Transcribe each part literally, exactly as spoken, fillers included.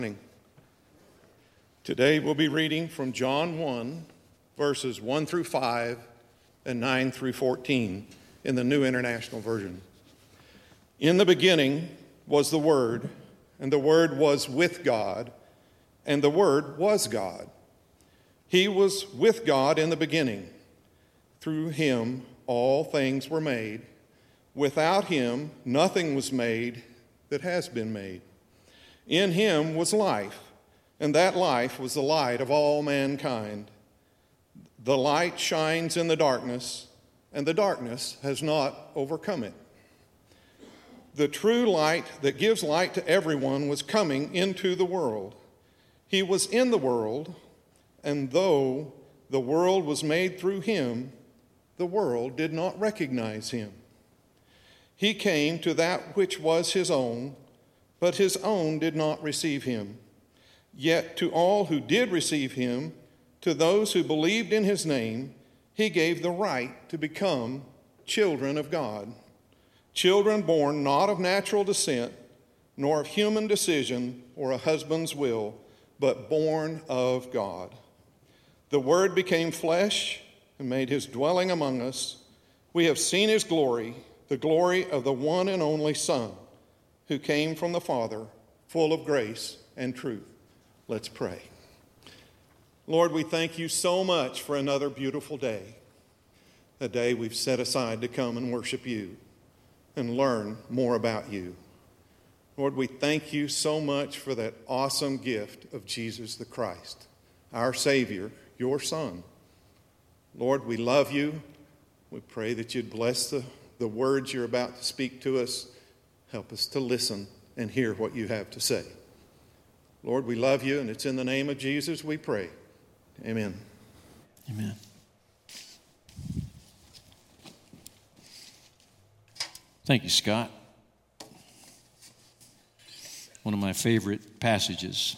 morning. Today we'll be reading from John one, verses one through five and nine through fourteen in the New International Version. In the beginning was the Word, and the Word was with God, and the Word was God. He was with God in the beginning. Through him all things were made. Without him nothing was made that has been made. In him was life, and that life was the light of all mankind. The light shines in the darkness, and the darkness has not overcome it. The true light that gives light to everyone was coming into the world. He was in the world, and though the world was made through him, the world did not recognize him. He came to that which was his own, but his own did not receive him. Yet to all who did receive him, to those who believed in his name, he gave the right to become children of God. Children born not of natural descent, nor of human decision or a husband's will, but born of God. The Word became flesh and made his dwelling among us. We have seen his glory, the glory of the one and only Son, who came from the Father, full of grace and truth. Let's pray. Lord, we thank you so much for another beautiful day, a day we've set aside to come and worship you and learn more about you. Lord, we thank you so much for that awesome gift of Jesus the Christ, our Savior, your Son. Lord, we love you. We pray that you'd bless the, the words you're about to speak to us. Help us to listen and hear what you have to say. Lord, we love you, and it's in the name of Jesus we pray. Amen. Amen. Thank you, Scott. One of my favorite passages.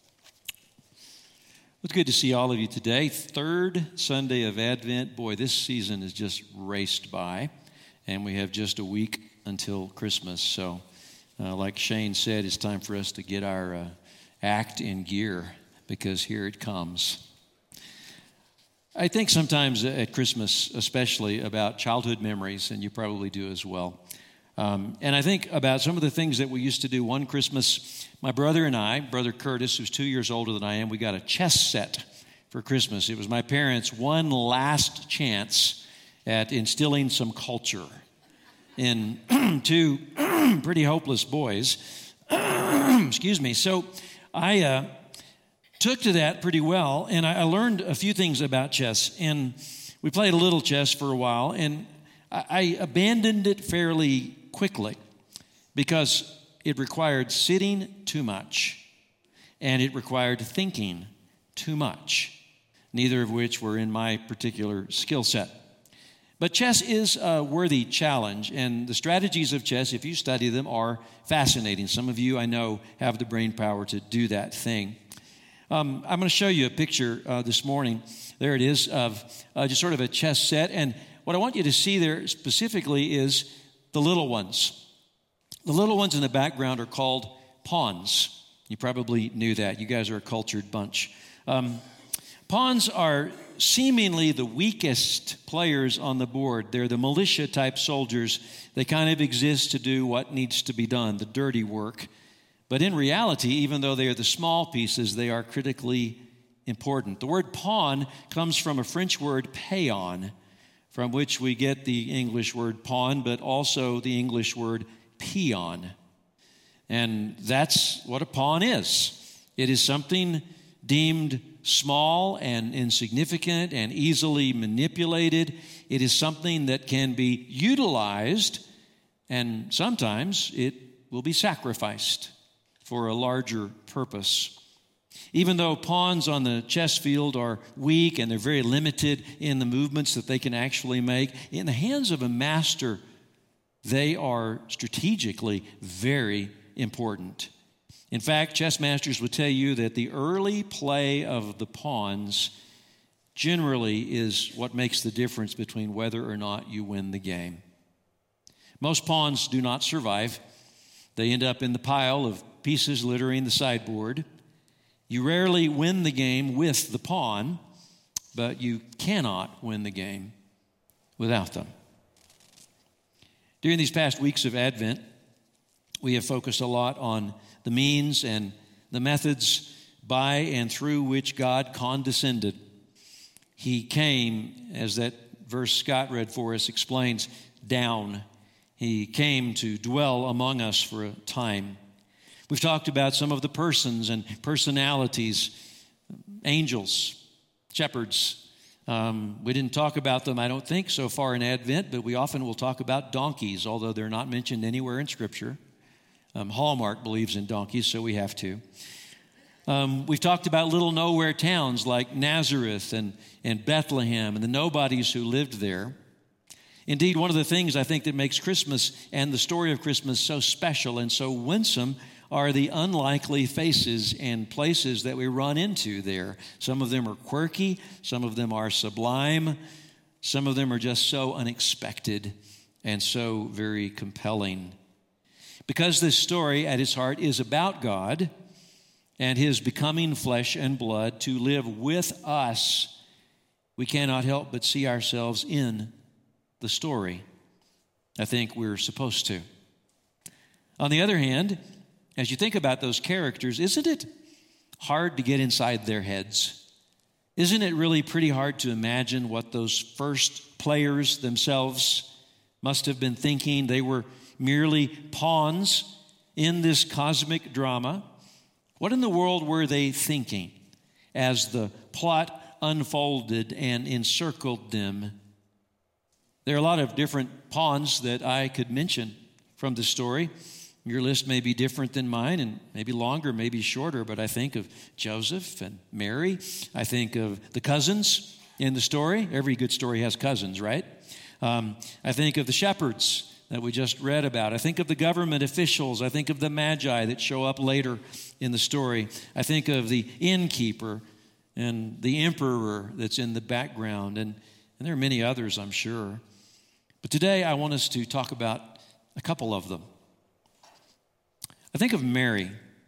It's good to see all of you today. Third Sunday of Advent. Boy, this season has just raced by, and we have just a week until Christmas. So, uh, like Shane said, it's time for us to get our uh, act in gear, because here it comes. I think sometimes at Christmas, especially, about childhood memories, and you probably do as well. Um, and I think about some of the things that we used to do. One Christmas, my brother and I, Brother Curtis, who's two years older than I am, we got a chess set for Christmas. It was my parents' one last chance at instilling some culture in two pretty hopeless boys. Excuse me. So I uh, took to that pretty well, and I, I learned a few things about chess. And we played a little chess for a while, and I, I abandoned it fairly quickly because it required sitting too much, and it required thinking too much, neither of which were in my particular skill set. But chess is a worthy challenge, and the strategies of chess, if you study them, are fascinating. Some of you, I know, have the brain power to do that thing. Um, I'm going to show you a picture uh, this morning. There it is, of uh, just sort of a chess set, and what I want you to see there specifically is the little ones. The little ones in the background are called pawns. You probably knew that. You guys are a cultured bunch. Um, pawns are seemingly the weakest players on the board. They're the militia-type soldiers. They kind of exist to do what needs to be done, the dirty work. But in reality, even though they are the small pieces, they are critically important. The word pawn comes from a French word paon, from which we get the English word pawn, but also the English word peon. And that's what a pawn is. It is something deemed small and insignificant and easily manipulated. It is something that can be utilized, and sometimes it will be sacrificed for a larger purpose. Even though pawns on the chess field are weak and they're very limited in the movements that they can actually make, in the hands of a master, they are strategically very important. In fact, chess masters would tell you that the early play of the pawns generally is what makes the difference between whether or not you win the game. Most pawns do not survive. They end up in the pile of pieces littering the sideboard. You rarely win the game with the pawn, but you cannot win the game without them. During these past weeks of Advent, we have focused a lot on the means and the methods by and through which God condescended. He came, as that verse Scott read for us explains, down. He came to dwell among us for a time. We've talked about some of the persons and personalities, angels, shepherds. Um, we didn't talk about them, I don't think, so far in Advent, but we often will talk about donkeys, although they're not mentioned anywhere in Scripture. Um, Hallmark believes in donkeys, so we have to. Um, we've talked about little nowhere towns like Nazareth and, and Bethlehem and the nobodies who lived there. Indeed, one of the things I think that makes Christmas and the story of Christmas so special and so winsome are the unlikely faces and places that we run into there. Some of them are quirky, some of them are sublime, some of them are just so unexpected and so very compelling. Because this story at its heart is about God and His becoming flesh and blood to live with us, we cannot help but see ourselves in the story. I think we're supposed to. On the other hand, as you think about those characters, isn't it hard to get inside their heads? Isn't it really pretty hard to imagine what those first players themselves must have been thinking? They were merely pawns in this cosmic drama. What in the world were they thinking as the plot unfolded and encircled them? There are a lot of different pawns that I could mention from the story. Your list may be different than mine and maybe longer, maybe shorter, but I think of Joseph and Mary. I think of the cousins in the story. Every good story has cousins, right? Um, I think of the shepherds that we just read about. I think of the government officials. I think of the magi that show up later in the story. I think of the innkeeper and the emperor that's in the background, and, and there are many others, I'm sure. But today I want us to talk about a couple of them. I think of Mary.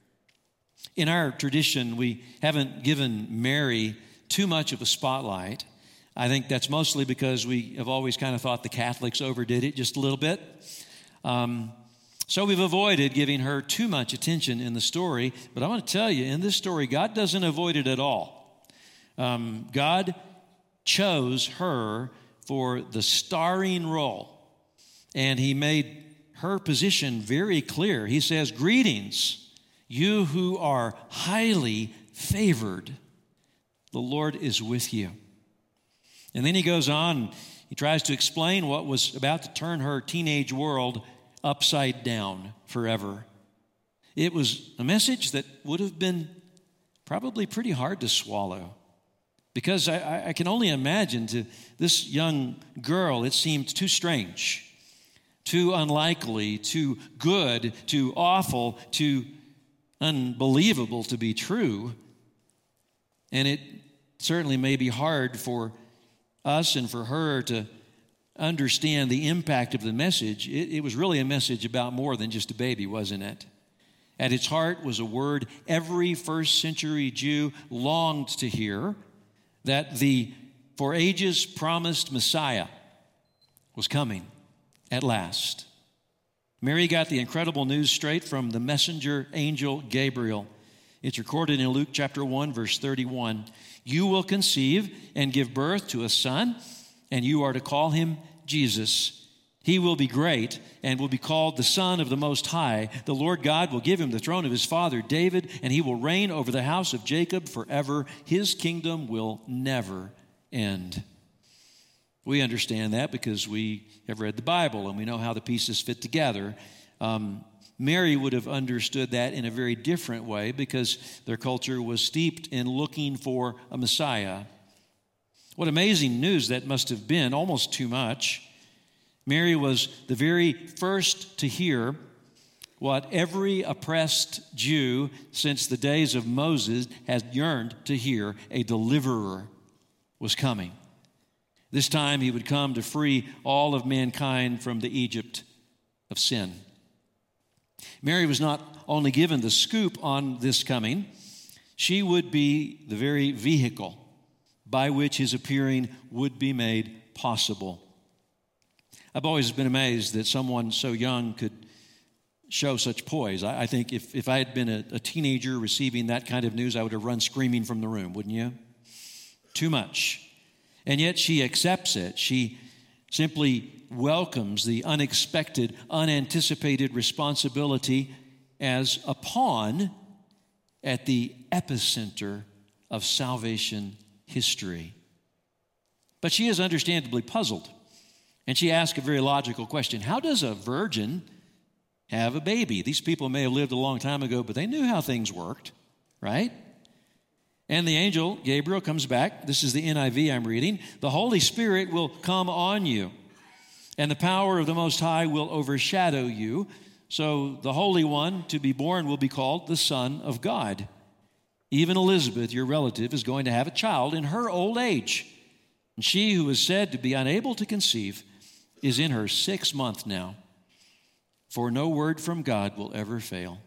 In our tradition, we haven't given Mary too much of a spotlight. I think that's mostly because we have always kind of thought the Catholics overdid it just a little bit. Um, so we've avoided giving her too much attention in the story. But I want to tell you, in this story, God doesn't avoid it at all. Um, God chose her for the starring role, and He made her position very clear. He says, "Greetings, you who are highly favored. The Lord is with you." And then He goes on, He tries to explain what was about to turn her teenage world upside down forever. It was a message that would have been probably pretty hard to swallow, because I, I can only imagine to this young girl it seemed too strange, too unlikely, too good, too awful, too unbelievable to be true. And it certainly may be hard for us and for her to understand the impact of the message. It, it was really a message about more than just a baby, wasn't it? At its heart was a word every first century Jew longed to hear, that the for ages promised Messiah was coming at last. Mary got the incredible news straight from the messenger angel Gabriel. It's recorded in Luke chapter one, verse thirty-one. "You will conceive and give birth to a son, and you are to call him Jesus. He will be great and will be called the Son of the Most High. The Lord God will give him the throne of his father David, and he will reign over the house of Jacob forever. His kingdom will never end." We understand that because we have read the Bible and we know how the pieces fit together. Um, Mary would have understood that in a very different way because their culture was steeped in looking for a Messiah. What amazing news that must have been, almost too much. Mary was the very first to hear what every oppressed Jew since the days of Moses had yearned to hear: a deliverer was coming. This time he would come to free all of mankind from the Egypt of sin. Mary was not only given the scoop on this coming, She would be the very vehicle by which his appearing would be made possible. I've always been amazed that someone so young could show such poise. I, I think if, if I had been a, a teenager receiving that kind of news, I would have run screaming from the room, wouldn't you? Too much. And yet she accepts it. She simply welcomes the unexpected, unanticipated responsibility as a pawn at the epicenter of salvation history. But she is understandably puzzled. And she asks a very logical question. How does a virgin have a baby? These people may have lived a long time ago, but they knew how things worked, right? And the angel, Gabriel, comes back. This is the N I V I'm reading. The Holy Spirit will come on you, and the power of the Most High will overshadow you. So the Holy One to be born will be called the Son of God. Even Elizabeth, your relative, is going to have a child in her old age. And she who is said to be unable to conceive is in her sixth month now. For no word from God will ever fail.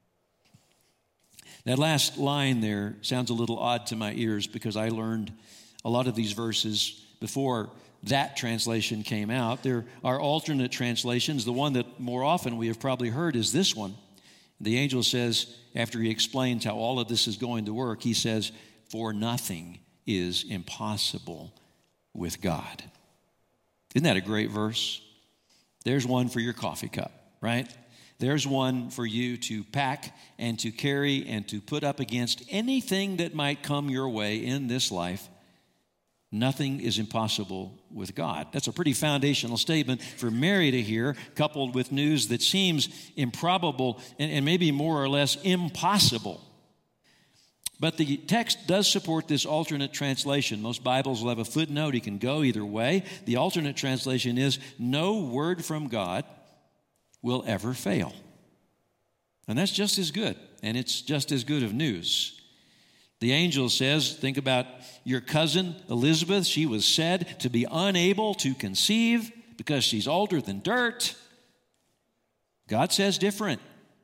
That last line there sounds a little odd to my ears because I learned a lot of these verses before that translation came out. There are alternate translations. The one that more often we have probably heard is this one. The angel says, after he explains how all of this is going to work, he says, for nothing is impossible with God. Isn't that a great verse? There's one for your coffee cup, right? There's one for you to pack and to carry and to put up against anything that might come your way in this life. Nothing is impossible with God. That's a pretty foundational statement for Mary to hear, coupled with news that seems improbable and, and maybe more or less impossible. But the text does support this alternate translation. Most Bibles will have a footnote. It can go either way. The alternate translation is, no word from God will ever fail. And that's just as good, and it's just as good of news. The angel says, think about your cousin Elizabeth. She was said to be unable to conceive because she's older than dirt. God says different.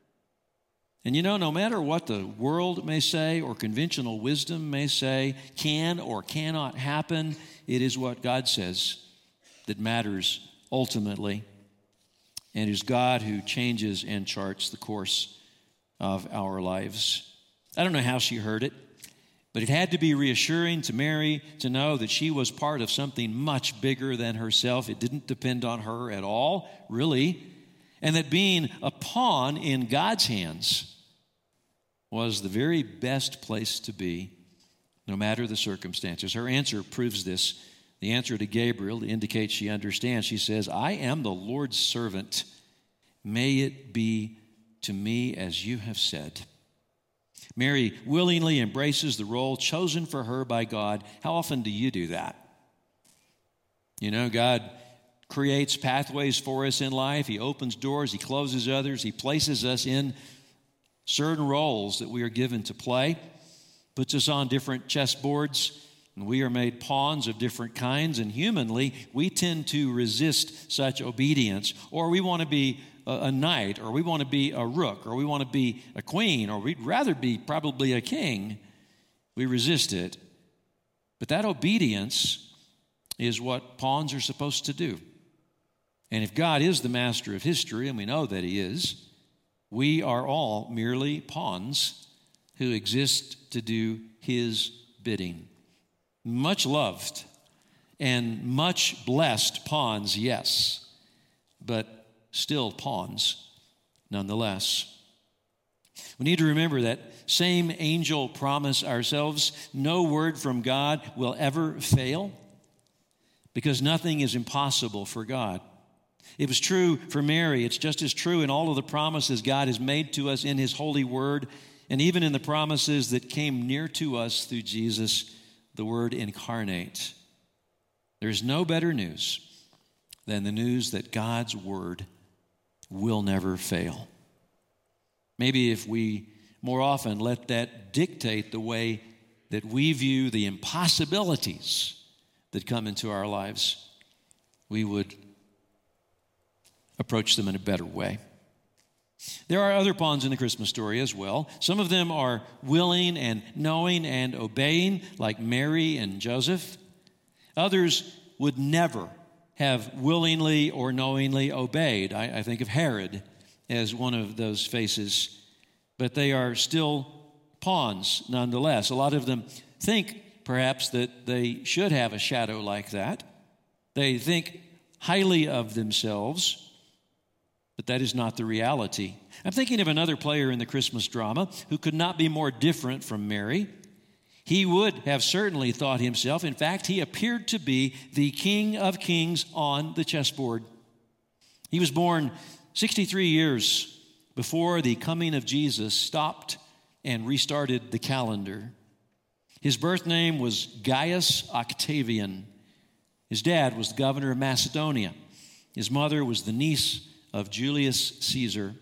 And you know, no matter what the world may say or conventional wisdom may say can or cannot happen, it is what God says that matters ultimately. And it is God who changes and charts the course of our lives. I don't know how she heard it, but it had to be reassuring to Mary to know that she was part of something much bigger than herself. It didn't depend on her at all, really. And that being a pawn in God's hands was the very best place to be, no matter the circumstances. Her answer proves this. The answer to Gabriel indicates she understands. She says, I am the Lord's servant. May it be to me as you have said. Mary willingly embraces the role chosen for her by God. How often do you do that? You know, God creates pathways for us in life. He opens doors. He closes others. He places us in certain roles that we are given to play, puts us on different chessboards, and we are made pawns of different kinds. And humanly, we tend to resist such obedience, or we want to be a, a knight, or we want to be a rook, or we want to be a queen, or we'd rather be probably a king. We resist it. But that obedience is what pawns are supposed to do. And if God is the master of history, and we know that he is, we are all merely pawns who exist to do his bidding. Much loved and much blessed pawns, yes, but still pawns nonetheless. We need to remember that same angel promise ourselves, no word from God will ever fail, because nothing is impossible for God. It was true for Mary. It's just as true in all of the promises God has made to us in his holy word, and even in the promises that came near to us through Jesus, the Word incarnate. There's no better news than the news that God's word will never fail. Maybe if we more often let that dictate the way that we view the impossibilities that come into our lives, we would approach them in a better way. There are other pawns in the Christmas story as well. Some of them are willing and knowing and obeying, like Mary and Joseph. Others would never have willingly or knowingly obeyed. I, I think of Herod as one of those faces. But they are still pawns nonetheless. A lot of them think perhaps that they should have a shadow like that. They think highly of themselves, but that is not the reality. I'm thinking of another player in the Christmas drama who could not be more different from Mary. He would have certainly thought himself, in fact, he appeared to be the King of Kings on the chessboard. He was born sixty-three years before the coming of Jesus stopped and restarted the calendar. His birth name was Gaius Octavian. His dad was the governor of Macedonia. His mother was the niece of Julius Caesar.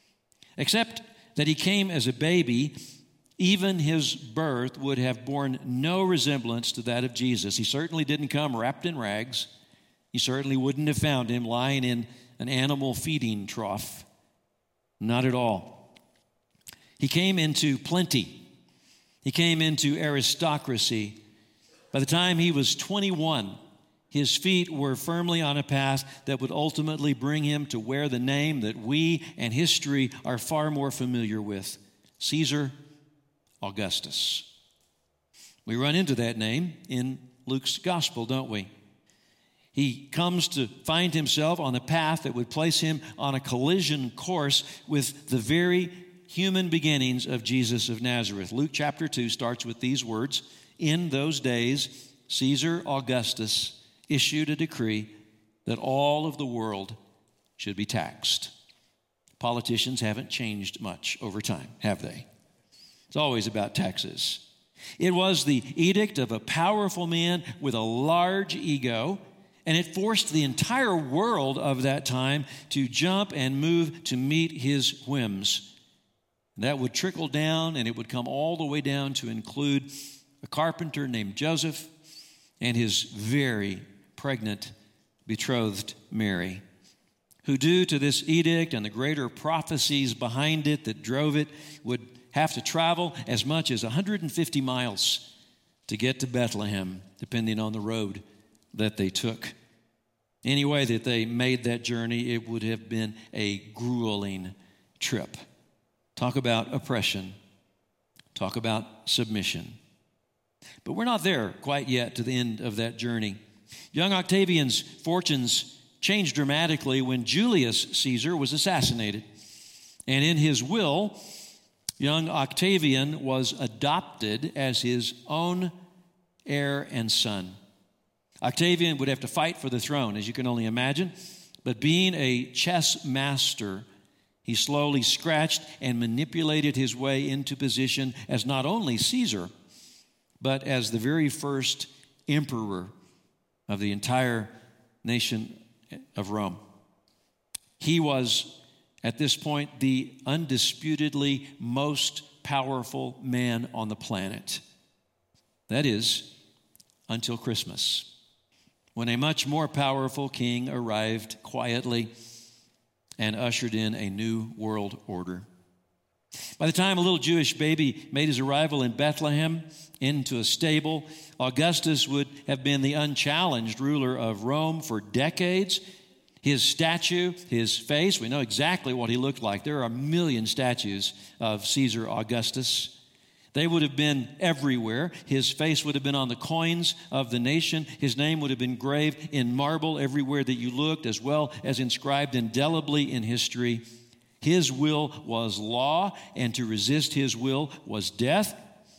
Except that he came as a baby, even his birth would have borne no resemblance to that of Jesus. He certainly didn't come wrapped in rags. You certainly wouldn't have found him lying in an animal feeding trough. Not at all. He came into plenty. He came into aristocracy. By the time he was twenty-one, his feet were firmly on a path that would ultimately bring him to wear the name that we and history are far more familiar with, Caesar Augustus. We run into that name in Luke's gospel, don't we? He comes to find himself on a path that would place him on a collision course with the very human beginnings of Jesus of Nazareth. Luke chapter two starts with these words: "In those days, Caesar Augustus issued a decree that all of the world should be taxed." Politicians haven't changed much over time, have they? It's always about taxes. It was the edict of a powerful man with a large ego, and it forced the entire world of that time to jump and move to meet his whims. That would trickle down, and it would come all the way down to include a carpenter named Joseph and his very pregnant betrothed Mary, who, due to this edict and the greater prophecies behind it that drove it, would have to travel as much as one hundred fifty miles to get to Bethlehem, depending on the road that they took. Any way that they made that journey, it would have been a grueling trip. Talk about oppression. Talk about submission. But we're not there quite yet to the end of that journey. Young Octavian's fortunes changed dramatically when Julius Caesar was assassinated. And in his will, young Octavian was adopted as his own heir and son. Octavian would have to fight for the throne, as you can only imagine. But being a chess master, he slowly scratched and manipulated his way into position as not only Caesar, but as the very first emperor of the entire nation of Rome. He was, at this point, the undisputedly most powerful man on the planet. That is, until Christmas, when a much more powerful king arrived quietly and ushered in a new world order. By the time a little Jewish baby made his arrival in Bethlehem into a stable, Augustus would have been the unchallenged ruler of Rome for decades. His statue, his face, we know exactly what he looked like. There are a million statues of Caesar Augustus. They would have been everywhere. His face would have been on the coins of the nation. His name would have been engraved in marble everywhere that you looked, as well as inscribed indelibly in history. His will was law, and to resist his will was death.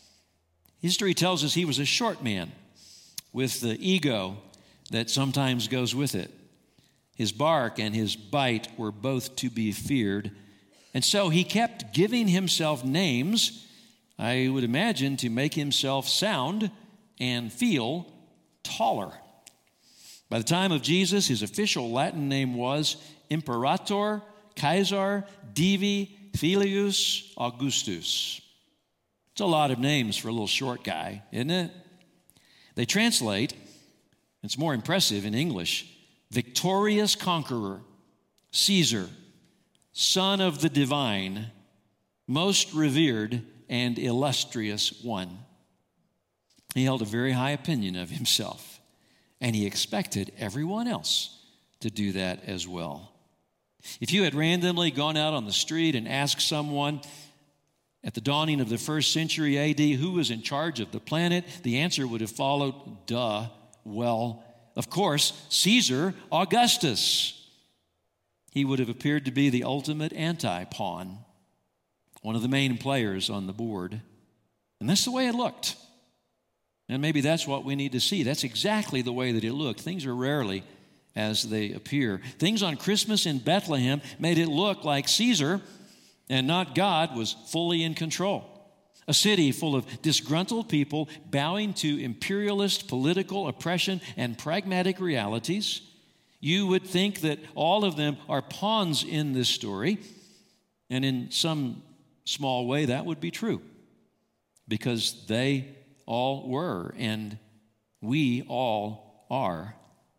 History tells us he was a short man with the ego that sometimes goes with it. His bark and his bite were both to be feared. And so he kept giving himself names, I would imagine, to make himself sound and feel taller. By the time of Jesus, his official Latin name was Imperator Caesar Divi Filius Augustus. It's a lot of names for a little short guy, isn't it? They translate, it's more impressive in English, victorious conqueror, Caesar, Son of the divine, most revered and illustrious one. He held a very high opinion of himself, and he expected everyone else to do that as well. If you had randomly gone out on the street and asked someone at the dawning of the first century A D who was in charge of the planet, the answer would have followed, duh, well, of course, Caesar Augustus. He would have appeared to be the ultimate anti-pawn, one of the main players on the board. And that's the way it looked. And maybe that's what we need to see. That's exactly the way that it looked. Things are rarely as they appear. Things on Christmas in Bethlehem made it look like Caesar and not God was fully in control. A city full of disgruntled people bowing to imperialist political oppression and pragmatic realities. You would think that all of them are pawns in this story, and in some small way that would be true, because they all were, and we all are.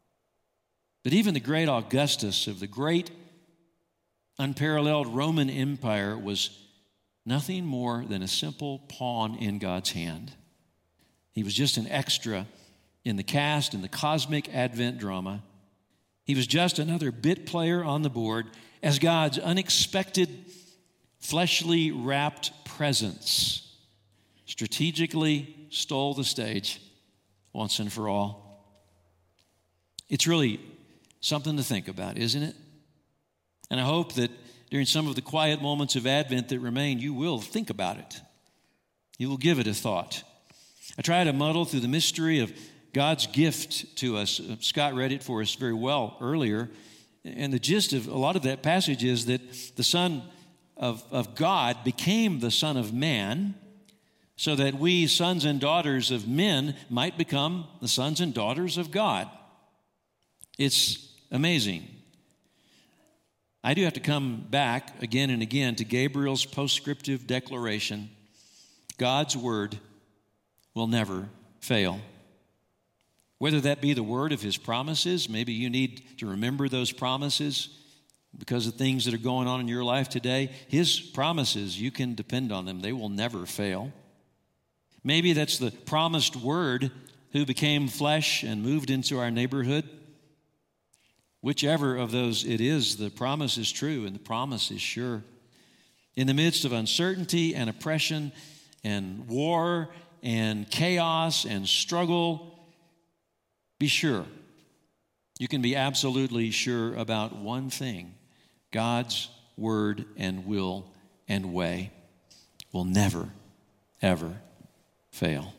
But even the great Augustus of the great unparalleled Roman Empire was nothing more than a simple pawn in God's hand. He was just an extra in the cast in the cosmic Advent drama. He was just another bit player on the board as God's unexpected, fleshly wrapped presence strategically stole the stage once and for all. It's really something to think about, isn't it? And I hope that during some of the quiet moments of Advent that remain, you will think about it. You will give it a thought. I try to muddle through the mystery of God's gift to us. Scott read it for us very well earlier. And the gist of a lot of that passage is that the Son of, of God became the Son of Man so that we, sons and daughters of men, might become the sons and daughters of God. It's amazing. I do have to come back again and again to Gabriel's postscriptive declaration. God's word will never fail. Whether that be the word of his promises, maybe you need to remember those promises because of things that are going on in your life today. His promises, you can depend on them. They will never fail. Maybe that's the promised word who became flesh and moved into our neighborhood. Whichever of those it is, the promise is true and the promise is sure. In the midst of uncertainty and oppression and war and chaos and struggle, be sure. You can be absolutely sure about one thing. God's word and will and way will never, ever fail.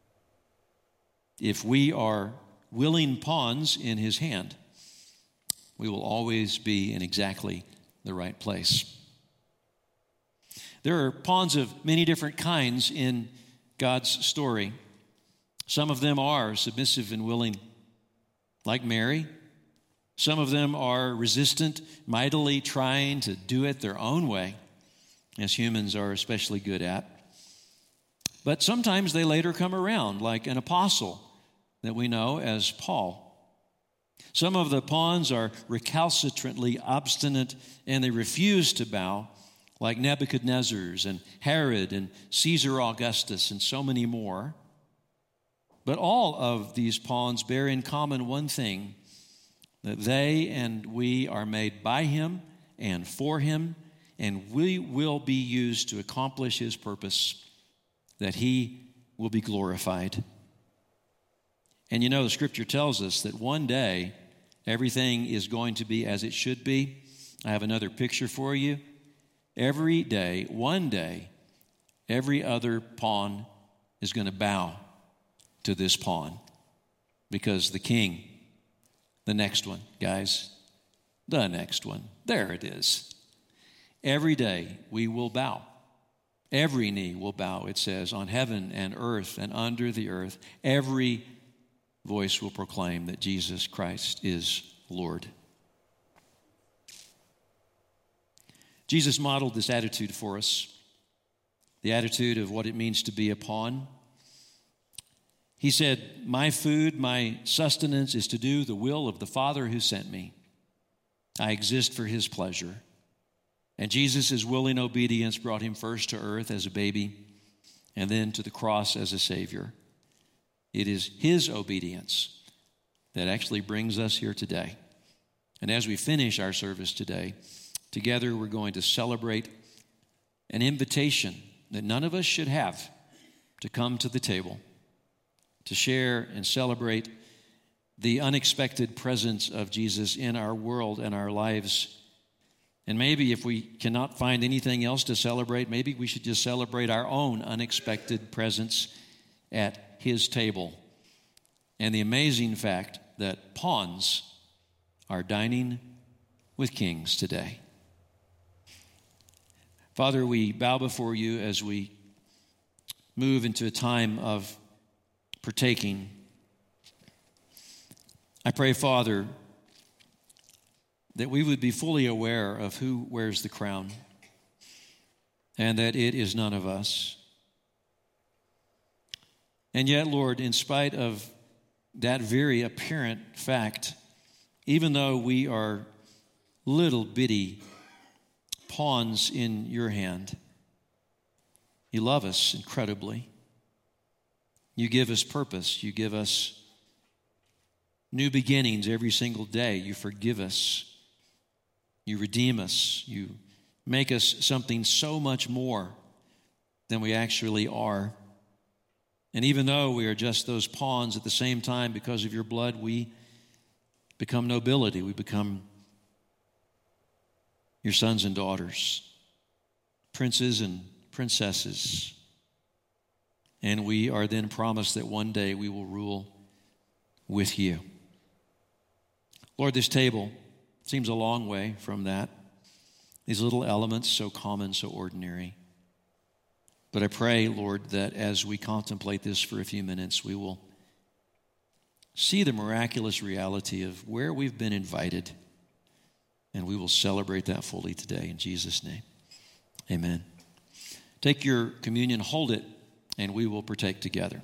If we are willing pawns in his hand, we will always be in exactly the right place. There are pawns of many different kinds in God's story. Some of them are submissive and willing, like Mary. Some of them are resistant, mightily trying to do it their own way, as humans are especially good at. But sometimes they later come around, like an apostle that we know as Paul. Some of the pawns are recalcitrantly obstinate and they refuse to bow, like Nebuchadnezzar's and Herod and Caesar Augustus and so many more. But all of these pawns bear in common one thing, that they and we are made by him and for him, and we will be used to accomplish his purpose, that he will be glorified. And you know, the scripture tells us that one day everything is going to be as it should be. I have another picture for you. Every day, one day, every other pawn is going to bow to this pawn, because the king, the next one, guys, the next one, there it is. Every day we will bow. Every knee will bow, it says, on heaven and earth and under the earth. Every voice will proclaim that Jesus Christ is Lord. Jesus modeled this attitude for us, the attitude of what it means to be a pawn. He said, "My food, my sustenance is to do the will of the Father who sent me. I exist for his pleasure, And Jesus' willing obedience brought him first to earth as a baby and then to the cross as a Savior. It is his obedience that actually brings us here today. And as we finish our service today, together we're going to celebrate an invitation that none of us should have to come to the table, to share and celebrate the unexpected presence of Jesus in our world and our lives. And maybe if we cannot find anything else to celebrate, maybe we should just celebrate our own unexpected presence at his table. And the amazing fact that pawns are dining with kings today. Father, we bow before you as we move into a time of partaking. I pray, Father, that we would be fully aware of who wears the crown and that it is none of us. And yet, Lord, in spite of that very apparent fact, even though we are little bitty pawns in your hand, you love us incredibly. You give us purpose. You give us new beginnings every single day. You forgive us. You redeem us. You make us something so much more than we actually are. And even though we are just those pawns, at the same time, because of your blood, we become nobility. We become your sons and daughters, princes and princesses. And we are then promised that one day we will rule with you. Lord, this table seems a long way from that. These little elements, so common, so ordinary. But I pray, Lord, that as we contemplate this for a few minutes, we will see the miraculous reality of where we've been invited, and we will celebrate that fully today. In Jesus' name, amen. Take your communion, hold it, and we will partake together.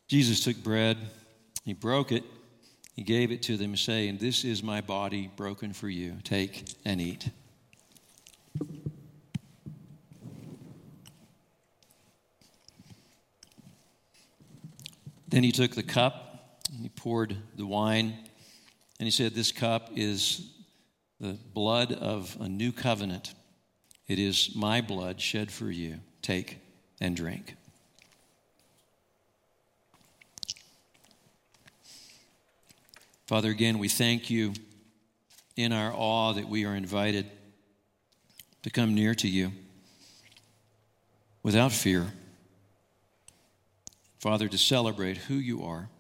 Jesus took bread, he broke it, he gave it to them, saying, "This is my body broken for you. Take and eat." Then he took the cup, and he poured the wine, and he said, "This cup is the blood of a new covenant. It is my blood shed for you. Take and drink." Father, again, we thank you in our awe that we are invited to come near to you without fear. Father, to celebrate who you are.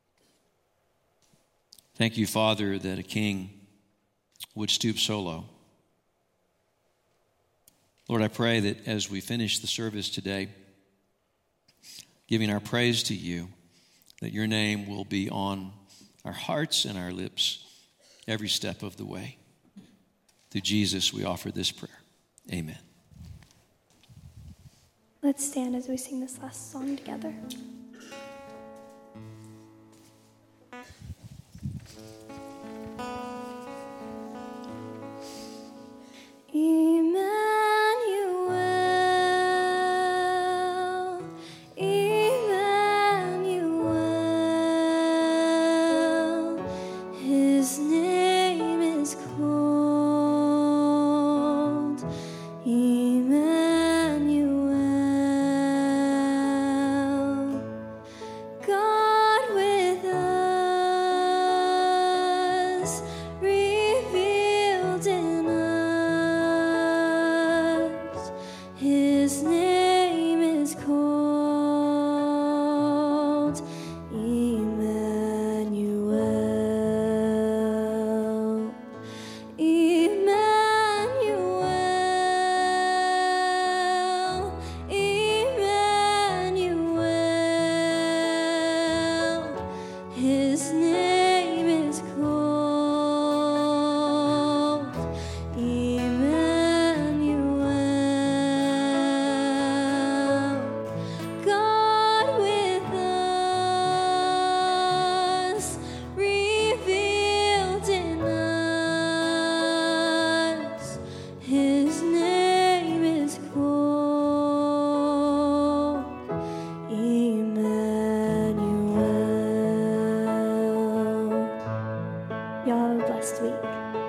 Thank you, Father, that a king would stoop so low. Lord, I pray that as we finish the service today, giving our praise to you, that your name will be on our hearts and our lips every step of the way. Through Jesus, we offer this prayer. Amen. Let's stand as we sing this last song together. Emmanuel, Emmanuel, his name is called Emmanuel, God with us, revealed in us, his name is called Emmanuel. Emmanuel, Emmanuel, his name is called Emmanuel, God with us, revealed in us, his name is called Emmanuel. Y'all have a blessed week.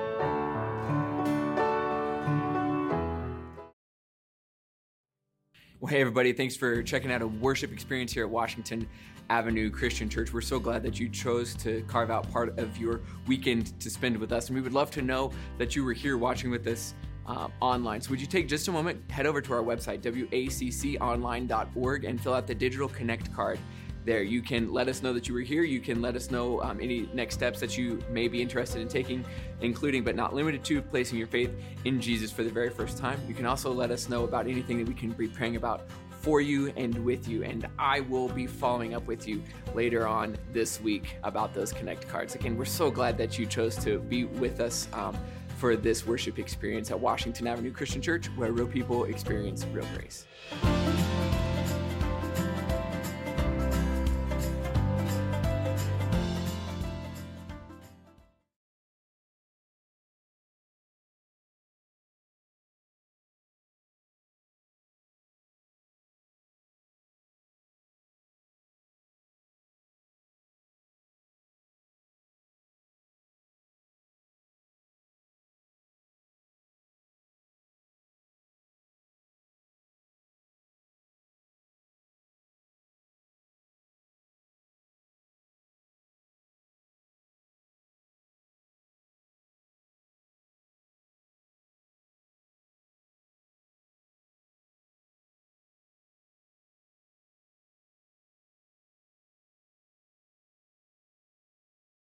Well, hey, everybody. Thanks for checking out a worship experience here at Washington Avenue Christian Church. We're so glad that you chose to carve out part of your weekend to spend with us. And we would love to know that you were here watching with us uh, online. So would you take just a moment, head over to our website, w a c c online dot org, and fill out the digital Connect card. There, you can let us know that you were here. You can let us know um, any next steps that you may be interested in taking, including but not limited to placing your faith in Jesus for the very first time. You can also let us know about anything that we can be praying about for you and with you. And I will be following up with you later on this week about those Connect cards. Again, we're so glad that you chose to be with us um, for this worship experience at Washington Avenue Christian Church, where real people experience real grace.